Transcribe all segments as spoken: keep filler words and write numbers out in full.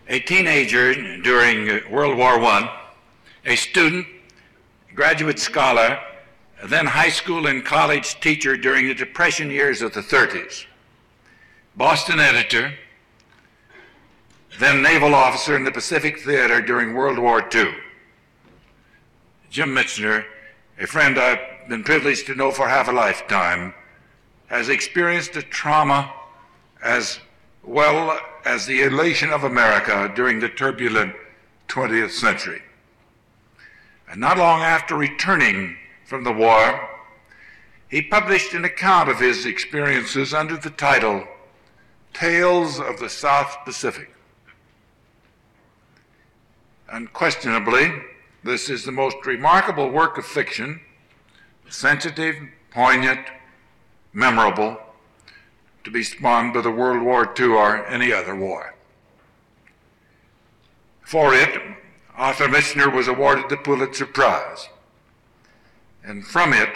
a teenager during World War One, a student, graduate scholar, then high school and college teacher during the Depression years of the thirties, Boston editor, then naval officer in the Pacific Theater during World War Two. Jim Michener, a friend I've been privileged to know for half a lifetime, has experienced a trauma as well as the elation of America during the turbulent twentieth century. And not long after returning from the war, he published an account of his experiences under the title Tales of the South Pacific. Unquestionably, this is the most remarkable work of fiction, sensitive, poignant, memorable, to be spawned by the World War Two or any other war. For it, author Michener was awarded the Pulitzer Prize, and from it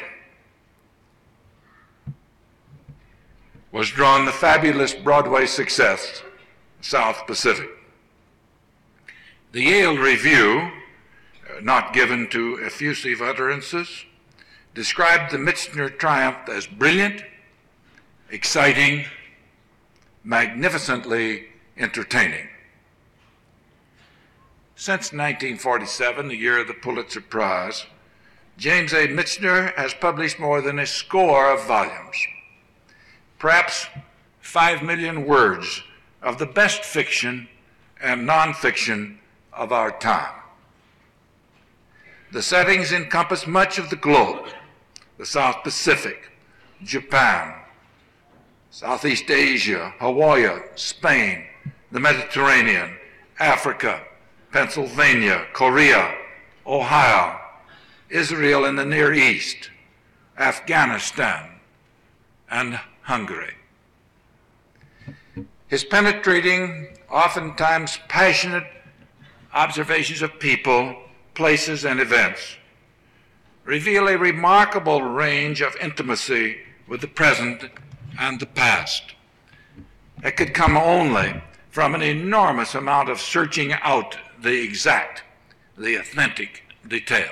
was drawn the fabulous Broadway success, South Pacific. The Yale Review, not given to effusive utterances, described the Michener triumph as brilliant, exciting, magnificently entertaining. Since nineteen forty-seven, the year of the Pulitzer Prize, James A. Michener has published more than a score of volumes, perhaps five million words of the best fiction and nonfiction of our time. The settings encompass much of the globe: the South Pacific, Japan, Southeast Asia, Hawaii, Spain, the Mediterranean, Africa, Pennsylvania, Korea, Ohio, Israel and the Near East, Afghanistan, and Hungary. His penetrating, oftentimes passionate observations of people, places, and events reveal a remarkable range of intimacy with the present and the past. It could come only from an enormous amount of searching out the exact, the authentic detail.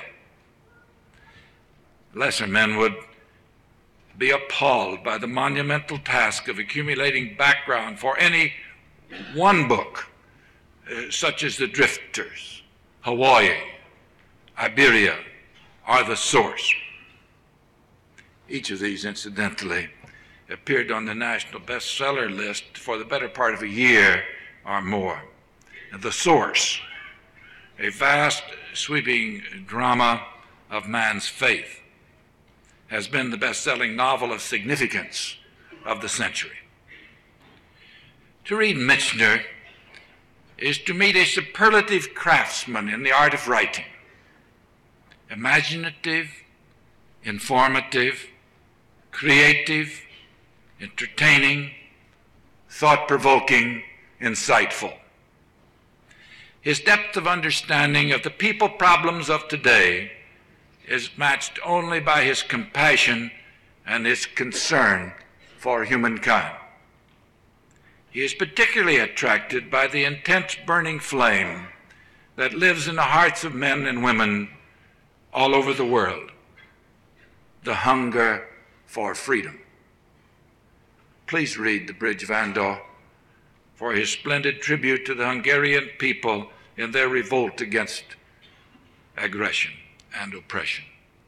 Lesser men would be appalled by the monumental task of accumulating background for any one book, uh, such as The Drifters, Hawaii, Iberia, or The Source. Each of these, incidentally, appeared on the national bestseller list for the better part of a year or more. The Source, a vast, sweeping drama of man's faith, has been the best-selling novel of significance of the century. To read Michener is to meet a superlative craftsman in the art of writing, imaginative, informative, creative, entertaining, thought-provoking, insightful. His depth of understanding of the people problems of today is matched only by his compassion and his concern for humankind. He is particularly attracted by the intense burning flame that lives in the hearts of men and women all over the world, the hunger for freedom. Please read The Bridge Vandal for his splendid tribute to the Hungarian people in their revolt against aggression and oppression.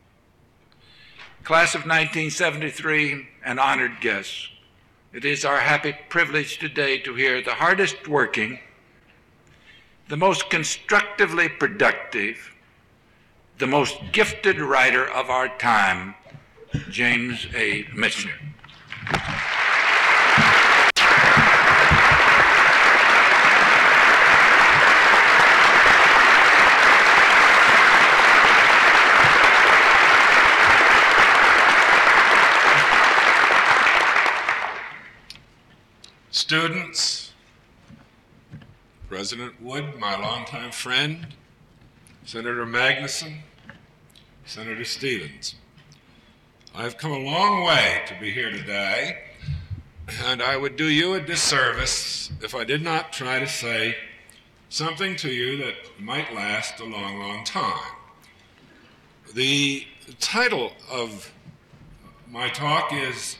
Class of nineteen seventy-three and honored guests, it is our happy privilege today to hear the hardest working, the most constructively productive, the most gifted writer of our time, James A. Michener. Students, President Wood, my longtime friend, Senator Magnuson, Senator Stevens, I've come a long way to be here today, and I would do you a disservice if I did not try to say something to you that might last a long, long time. The title of my talk is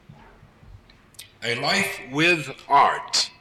A Life with Art.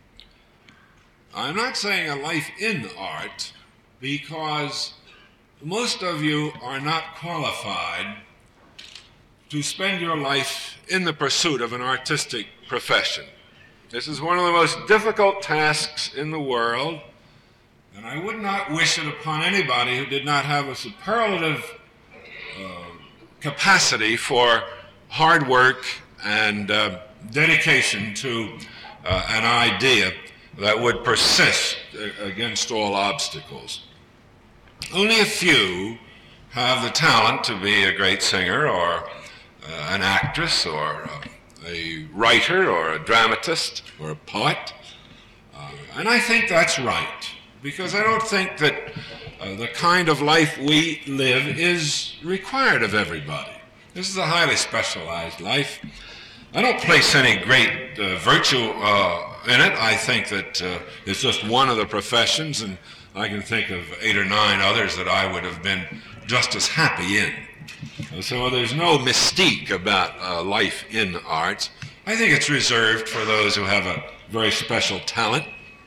I'm not saying a life in art because most of you are not qualified to spend your life in the pursuit of an artistic profession. This is one of the most difficult tasks in the world, and I would not wish it upon anybody who did not have a superlative uh, capacity for hard work and uh, dedication to uh, an idea that would persist against all obstacles. Only a few have the talent to be a great singer or uh, an actress or uh, a writer or a dramatist or a poet. Uh, and I think that's right, because I don't think that uh, the kind of life we live is required of everybody. This is a highly specialized life. I don't place any great uh, virtue uh, in it. I think that uh, it's just one of the professions, and I can think of eight or nine others that I would have been just as happy in. Uh, so there's no mystique about uh, life in art. I think it's reserved for those who have a very special talent.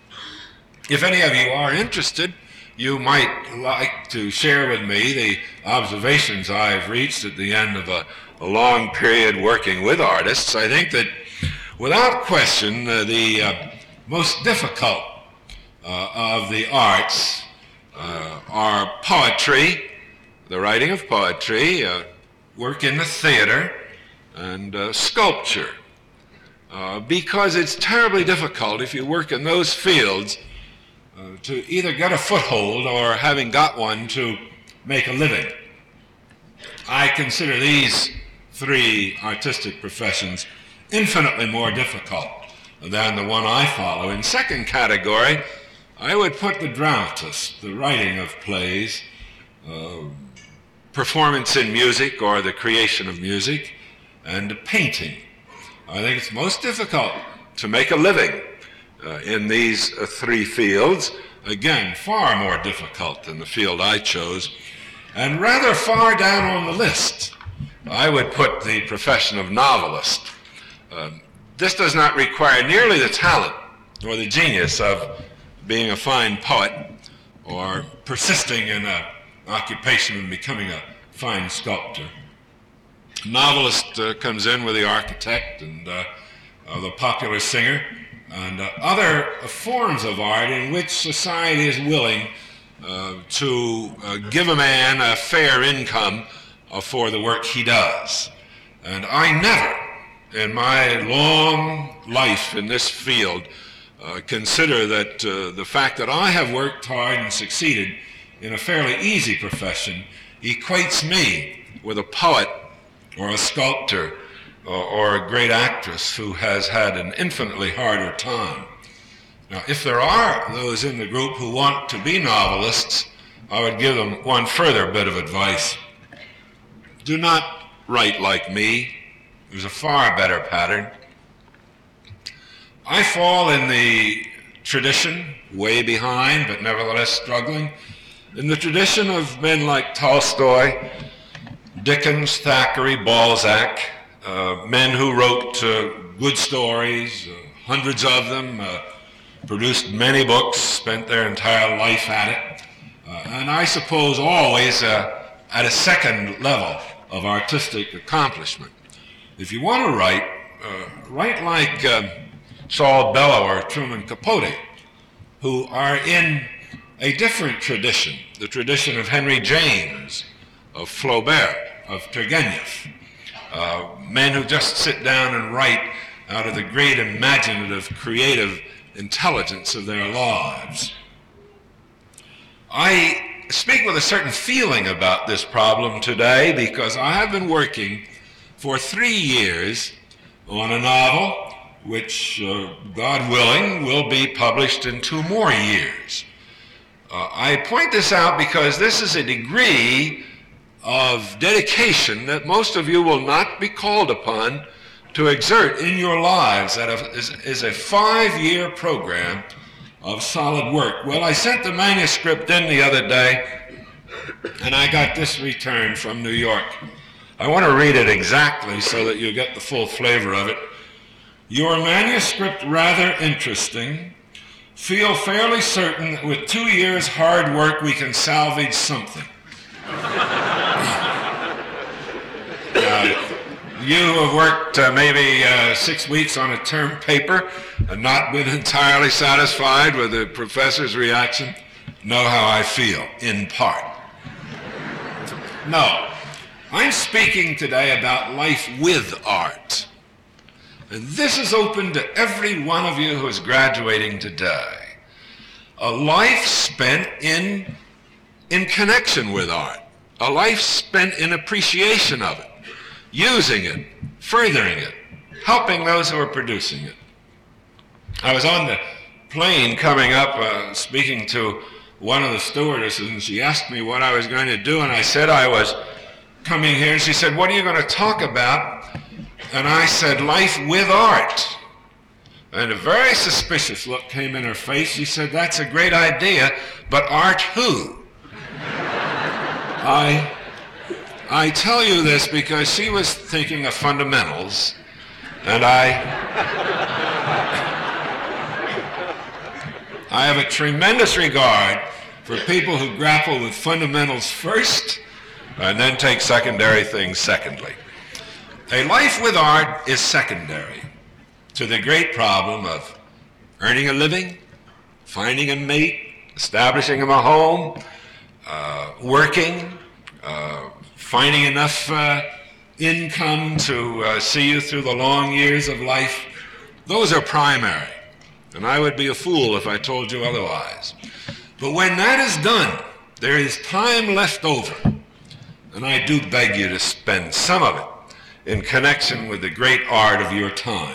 If any of you are interested, you might like to share with me the observations I've reached at the end of a, a long period working with artists. I think that without question, uh, the uh, most difficult uh, of the arts uh, are poetry, the writing of poetry, uh, work in the theater, and uh, sculpture. Uh, because it's terribly difficult if you work in those fields uh, to either get a foothold or, having got one, to make a living. I consider these three artistic professions infinitely more difficult than the one I follow. In second category, I would put the dramatist, the writing of plays, uh, performance in music or the creation of music, and painting. I think it's most difficult to make a living uh, in these uh, three fields. Again, far more difficult than the field I chose, and rather far down on the list, I would put the profession of novelist. Um, this does not require nearly the talent or the genius of being a fine poet or persisting in an occupation and becoming a fine sculptor. A novelist uh, comes in with the architect and uh, uh, the popular singer and uh, other forms of art in which society is willing uh, to uh, give a man a fair income uh, for the work he does. And I never, in my long life in this field, uh, consider that uh, the fact that I have worked hard and succeeded in a fairly easy profession equates me with a poet or a sculptor or, or a great actress who has had an infinitely harder time. Now, if there are those in the group who want to be novelists, I would give them one further bit of advice. Do not write like me. There's a far better pattern. I fall in the tradition, way behind, but nevertheless struggling, in the tradition of men like Tolstoy, Dickens, Thackeray, Balzac, uh, men who wrote uh, good stories, uh, hundreds of them, uh, produced many books, spent their entire life at it, uh, and I suppose always uh, at a second level of artistic accomplishment. If you want to write, uh, write like uh, Saul Bellow or Truman Capote, who are in a different tradition, the tradition of Henry James, of Flaubert, of Turgenev, uh, men who just sit down and write out of the great imaginative, creative intelligence of their lives. I speak with a certain feeling about this problem today because I have been working for three years on a novel which, uh, God willing, will be published in two more years. Uh, I point this out because this is a degree of dedication that most of you will not be called upon to exert in your lives. That is, is a five-year program of solid work. Well, I sent the manuscript in the other day, and I got this return from New York. I want to read it exactly so that you get the full flavor of it. Your manuscript rather interesting. Feel fairly certain that with two years hard work we can salvage something. uh, you who have worked uh, maybe uh, six weeks on a term paper and not been entirely satisfied with the professor's reaction know how I feel, in part. No, I'm speaking today about life with art. And this is open to every one of you who is graduating today. A life spent in, in connection with art. A life spent in appreciation of it, using it, furthering it, helping those who are producing it. I was on the plane coming up, uh, speaking to one of the stewardesses, and she asked me what I was going to do, and I said I was coming here, and she said, "What are you going to talk about?" And I said, "Life with art." And a very suspicious look came in her face. She said, "That's a great idea, but art who?" I, I tell you this because she was thinking of fundamentals, and I, I have a tremendous regard for people who grapple with fundamentals first and then take secondary things secondly. A life with art is secondary to the great problem of earning a living, finding a mate, establishing a home, uh, working, uh, finding enough uh, income to uh, see you through the long years of life. Those are primary, and I would be a fool if I told you otherwise. But when that is done, there is time left over, and I do beg you to spend some of it in connection with the great art of your time.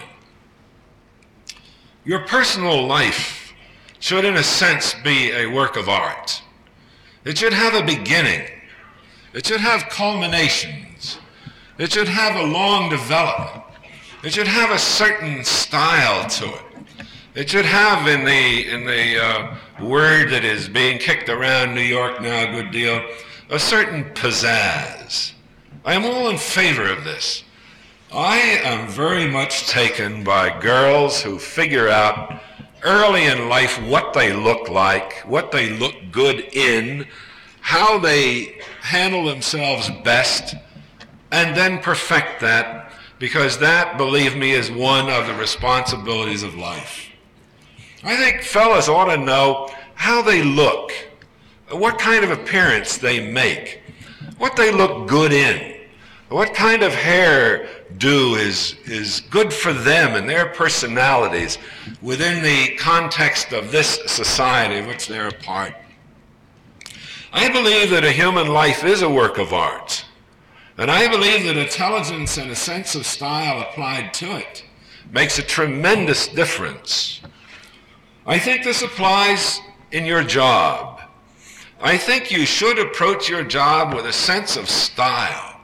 Your personal life should, in a sense, be a work of art. It should have a beginning. It should have culminations. It should have a long development. It should have a certain style to it. It should have, in the, in the uh, word that is being kicked around New York now a good deal, a certain pizzazz. I am all in favor of this. I am very much taken by girls who figure out early in life what they look like, what they look good in, how they handle themselves best, and then perfect that, because that, believe me, is one of the responsibilities of life. I think fellas ought to know how they look, what kind of appearance they make, what they look good in, what kind of hair do is, is good for them and their personalities within the context of this society of which they're a part. I believe that a human life is a work of art, and I believe that intelligence and a sense of style applied to it makes a tremendous difference. I think this applies in your job. I think you should approach your job with a sense of style,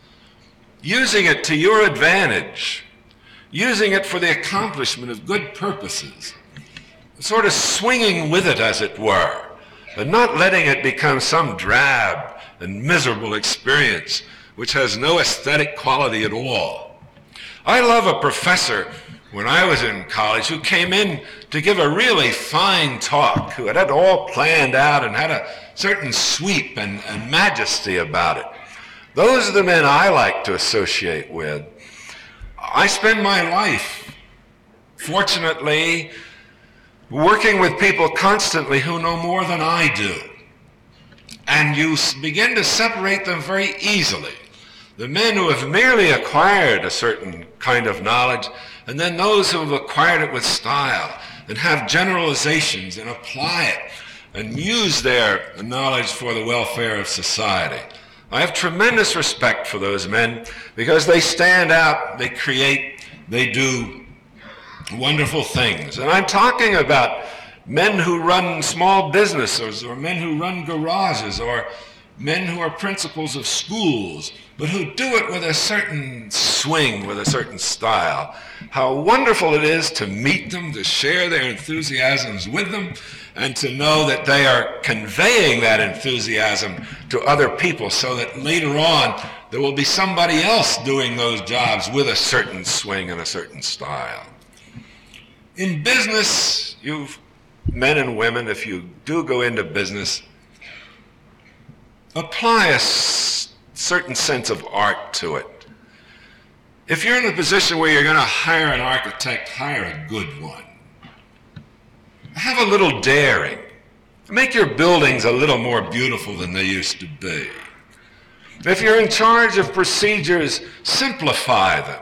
using it to your advantage, using it for the accomplishment of good purposes, sort of swinging with it, as it were, and not letting it become some drab and miserable experience which has no aesthetic quality at all. I love a professor when I was in college who came in to give a really fine talk, who had it all planned out and had a certain sweep and, and majesty about it. Those are the men I like to associate with. I spend my life, fortunately, working with people constantly who know more than I do. And you begin to separate them very easily. The men who have merely acquired a certain kind of knowledge, and then those who have acquired it with style and have generalizations and apply it and use their knowledge for the welfare of society. I have tremendous respect for those men because they stand out, they create, they do wonderful things. And I'm talking about men who run small businesses or men who run garages or men who are principals of schools, but who do it with a certain swing, with a certain style. How wonderful it is to meet them, to share their enthusiasms with them, and to know that they are conveying that enthusiasm to other people so that later on there will be somebody else doing those jobs with a certain swing and a certain style. In business, you men and women, if you do go into business, apply a s- certain sense of art to it. If you're in a position where you're going to hire an architect, hire a good one. Have a little daring. Make your buildings a little more beautiful than they used to be. If you're in charge of procedures, simplify them.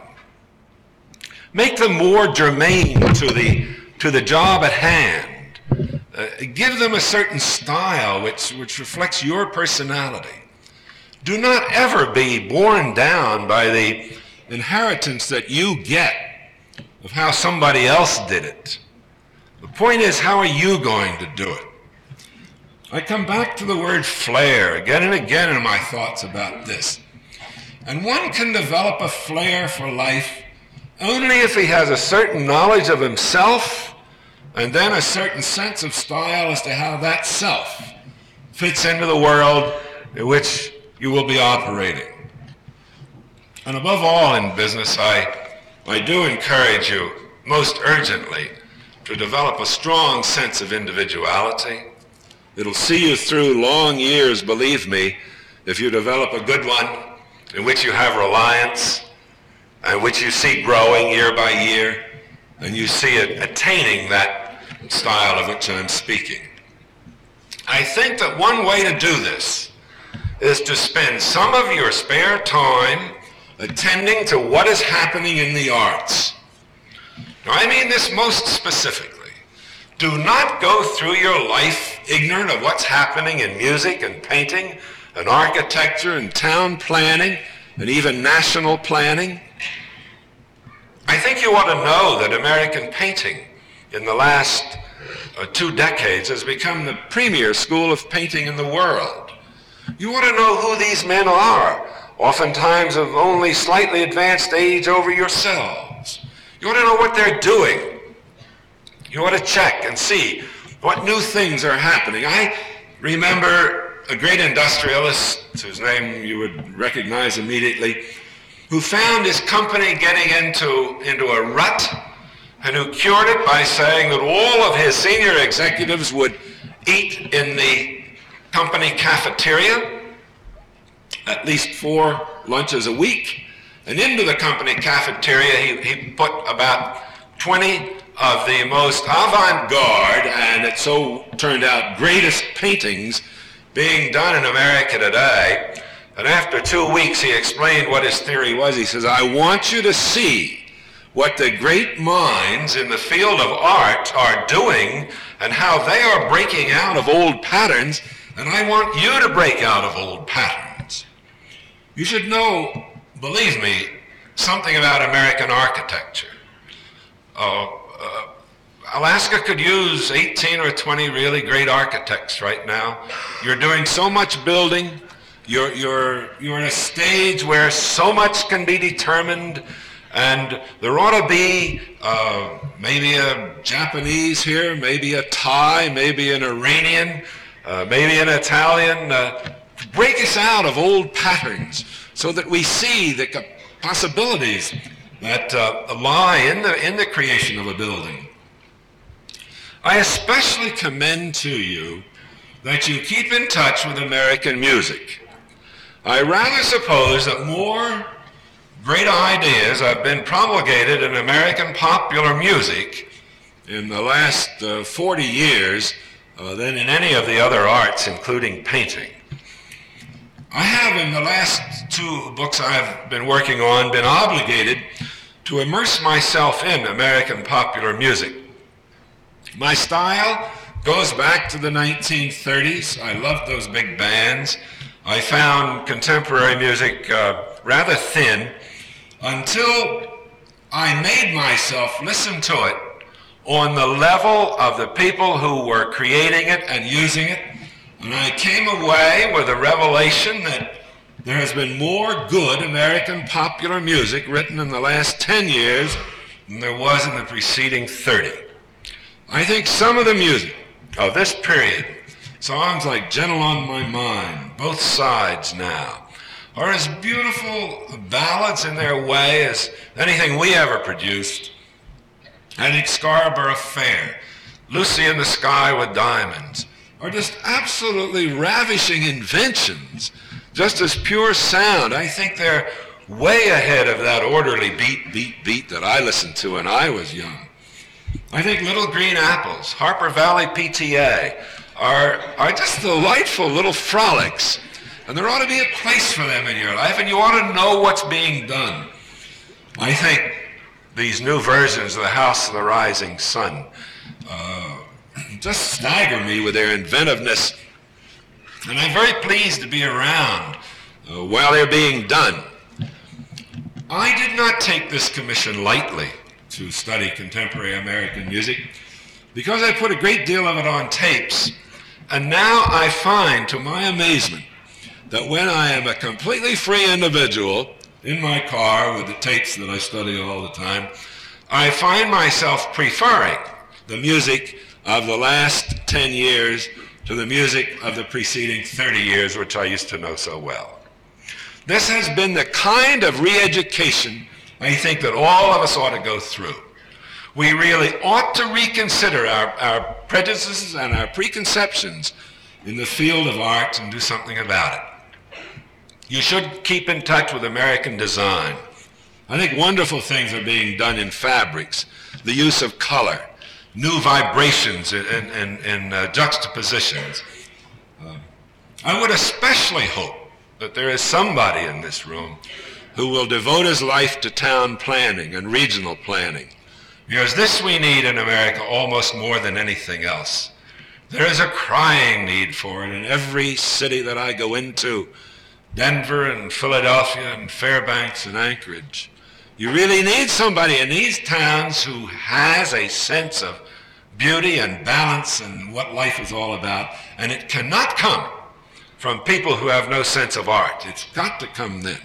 Make them more germane to the, to the job at hand. Uh, give them a certain style which, which reflects your personality. Do not ever be borne down by the inheritance that you get of how somebody else did it. The point is, how are you going to do it? I come back to the word flair again and again in my thoughts about this. And one can develop a flair for life only if he has a certain knowledge of himself and then a certain sense of style as to how that self fits into the world in which you will be operating. And above all in business, I, I do encourage you most urgently to develop a strong sense of individuality. It'll see you through long years, believe me, if you develop a good one in which you have reliance and which you see growing year by year, and you see it attaining that style of which I'm speaking. I think that one way to do this is to spend some of your spare time attending to what is happening in the arts. Now, I mean this most specifically. Do not go through your life ignorant of what's happening in music and painting and architecture and town planning and even national planning. I think you ought to know that American painting in the last uh, two decades has become the premier school of painting in the world. You ought to know who these men are, oftentimes of only slightly advanced age over yourselves. You ought to know what they're doing. You ought to check and see what new things are happening. I remember a great industrialist, whose name you would recognize immediately, who found his company getting into, into a rut and who cured it by saying that all of his senior executives would eat in the company cafeteria, at least four lunches a week. And into the company cafeteria, he, he put about twenty of the most avant-garde, and it so turned out greatest paintings being done in America today. And after two weeks, he explained what his theory was. He says, I want you to see what the great minds in the field of art are doing and how they are breaking out of old patterns, and I want you to break out of old patterns. You should know, believe me, something about American architecture. Uh, uh, Alaska could use eighteen or twenty really great architects right now. You're doing so much building. You're, you're, you're in a stage where so much can be determined, and there ought to be uh, maybe a Japanese here, maybe a Thai, maybe an Iranian, uh, maybe an Italian, uh, to break us out of old patterns so that we see the possibilities that uh, lie in the, in the creation of a building. I especially commend to you that you keep in touch with American music. I rather suppose that more great ideas have been promulgated in American popular music in the last uh, forty years uh, than in any of the other arts, including painting. I have, in the last two books I've been working on, been obligated to immerse myself in American popular music. My style goes back to the nineteen thirties. I loved those big bands. I found contemporary music uh, rather thin until I made myself listen to it on the level of the people who were creating it and using it. And I came away with a revelation that there has been more good American popular music written in the last ten years than there was in the preceding thirty. I think some of the music of this period, songs like Gentle on My Mind, Both Sides Now, are as beautiful ballads in their way as anything we ever produced. I think Scarborough Fair, Lucy in the Sky with Diamonds, are just absolutely ravishing inventions, just as pure sound. I think they're way ahead of that orderly beat, beat, beat that I listened to when I was young. I think Little Green Apples, Harper Valley P T A are, are just delightful little frolics. And there ought to be a place for them in your life, and you ought to know what's being done. I think these new versions of The House of the Rising Sun uh, just stagger me with their inventiveness. And I'm very pleased to be around uh, while they're being done. I did not take this commission lightly to study contemporary American music because I put a great deal of it on tapes. And now I find, to my amazement, that when I am a completely free individual in my car with the tapes that I study all the time, I find myself preferring the music of the last ten years to the music of the preceding thirty years, which I used to know so well. This has been the kind of re-education I think that all of us ought to go through. We really ought to reconsider our, our prejudices and our preconceptions in the field of art and do something about it. You should keep in touch with American design. I think wonderful things are being done in fabrics, the use of color, new vibrations and, and, and uh, juxtapositions. Uh, I would especially hope that there is somebody in this room who will devote his life to town planning and regional planning. Because this we need in America almost more than anything else. There is a crying need for it in every city that I go into, Denver and Philadelphia and Fairbanks and Anchorage. You really need somebody in these towns who has a sense of beauty and balance and what life is all about, and it cannot come from people who have no sense of art. It's got to come then.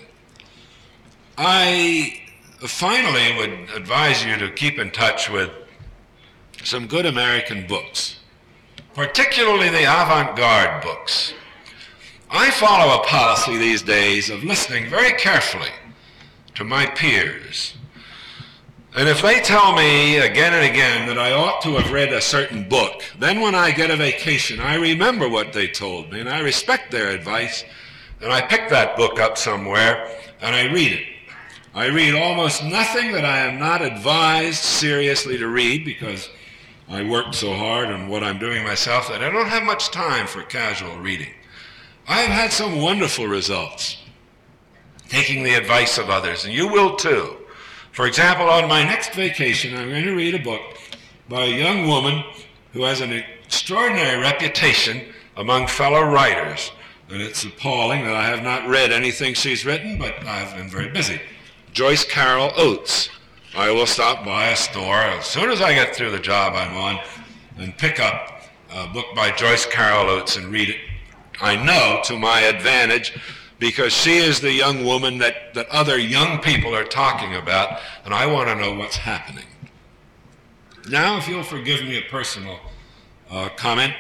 I finally would advise you to keep in touch with some good American books, particularly the avant-garde books. I follow a policy these days of listening very carefully to my peers. And if they tell me again and again that I ought to have read a certain book, then when I get a vacation, I remember what they told me, and I respect their advice, and I pick that book up somewhere, and I read it. I read almost nothing that I am not advised seriously to read because I work so hard on what I'm doing myself that I don't have much time for casual reading. I have had some wonderful results taking the advice of others, and you will too. For example, on my next vacation, I'm going to read a book by a young woman who has an extraordinary reputation among fellow writers. And it's appalling that I have not read anything she's written, but I've been very busy. Joyce Carol Oates. I will stop by a store as soon as I get through the job I'm on and pick up a book by Joyce Carol Oates and read it. I know to my advantage because she is the young woman that, that other young people are talking about, and I want to know what's happening. Now, if you'll forgive me a personal uh, comment,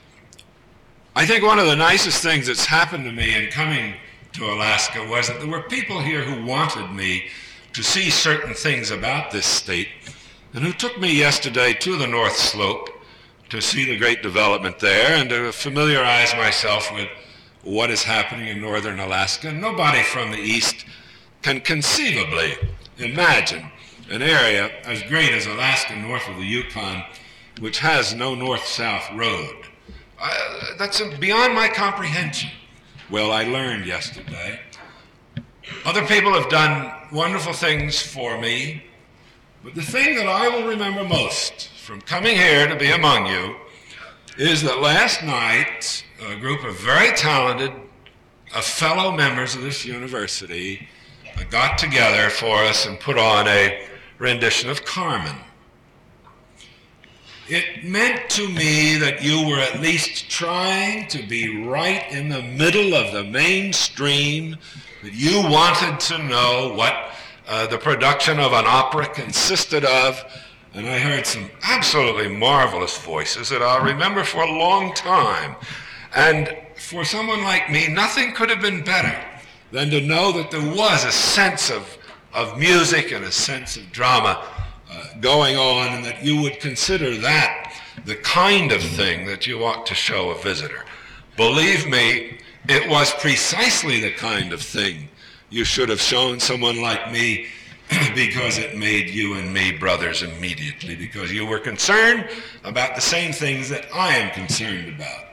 I think one of the nicest things that's happened to me in coming to Alaska was that there were people here who wanted me to see certain things about this state and who took me yesterday to the North Slope to see the great development there and to familiarize myself with what is happening in northern Alaska. Nobody from the east can conceivably imagine an area as great as Alaska north of the Yukon, which has no north-south road. I, that's beyond my comprehension. Well, I learned yesterday. Other people have done wonderful things for me, but the thing that I will remember most from coming here to be among you is that last night a group of very talented uh, fellow members of this university uh, got together for us and put on a rendition of Carmen. It meant to me that you were at least trying to be right in the middle of the mainstream, that you wanted to know what uh, the production of an opera consisted of. And I heard some absolutely marvelous voices that I'll remember for a long time. And for someone like me, nothing could have been better than to know that there was a sense of, of music and a sense of drama uh, going on, and that you would consider that the kind of thing that you ought to show a visitor. Believe me, it was precisely the kind of thing you should have shown someone like me, because it made you and me brothers immediately, because you were concerned about the same things that I am concerned about.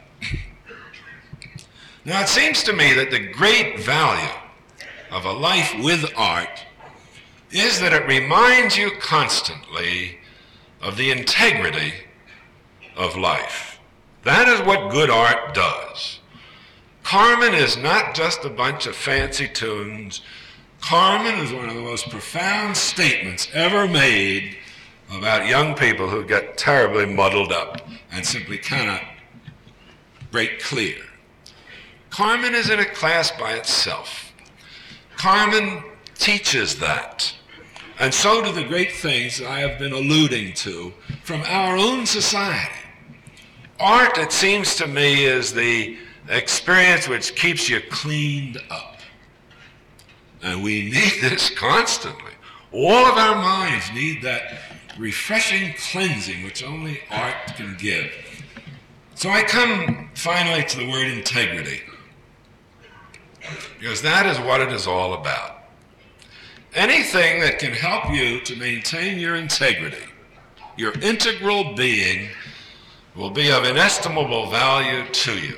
Now, it seems to me that the great value of a life with art is that it reminds you constantly of the integrity of life. That is what good art does. Carmen is not just a bunch of fancy tunes. Carmen is one of the most profound statements ever made about young people who get terribly muddled up and simply cannot break clear. Carmen is in a class by itself. Carmen teaches that. And so do the great things I have been alluding to from our own society. Art, it seems to me, is the experience which keeps you cleaned up. And we need this constantly. All of our minds need that refreshing cleansing which only art can give. So I come finally to the word integrity, because that is what it is all about. Anything that can help you to maintain your integrity, your integral being, will be of inestimable value to you.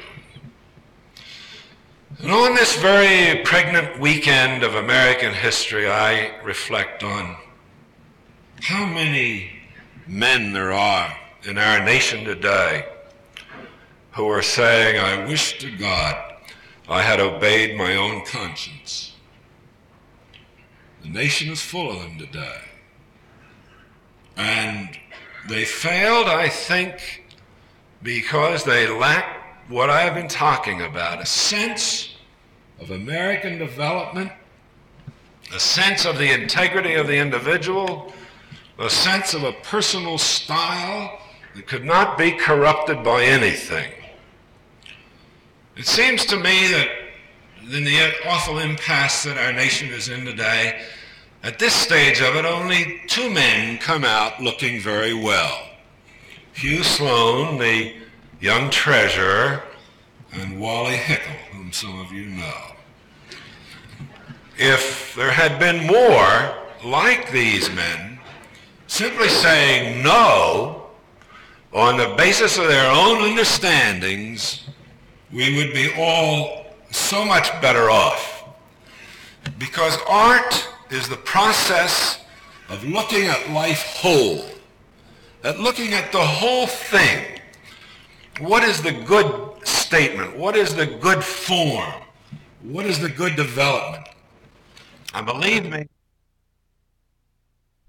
And on this very pregnant weekend of American history, I reflect on how many men there are in our nation today who are saying, I wish to God I had obeyed my own conscience. The nation is full of them today. And they failed, I think, because they lack what I have been talking about, a sense of American development, a sense of the integrity of the individual, a sense of a personal style that could not be corrupted by anything. It seems to me that in the awful impasse that our nation is in today, at this stage of it, only two men come out looking very well. Hugh Sloan, the young treasurer, and Wally Hickel, whom some of you know. If there had been more like these men, simply saying no on the basis of their own understandings, we would be all so much better off. Because art is the process of looking at life whole, at looking at the whole thing. What is the good statement? What is the good form? What is the good development? And believe me,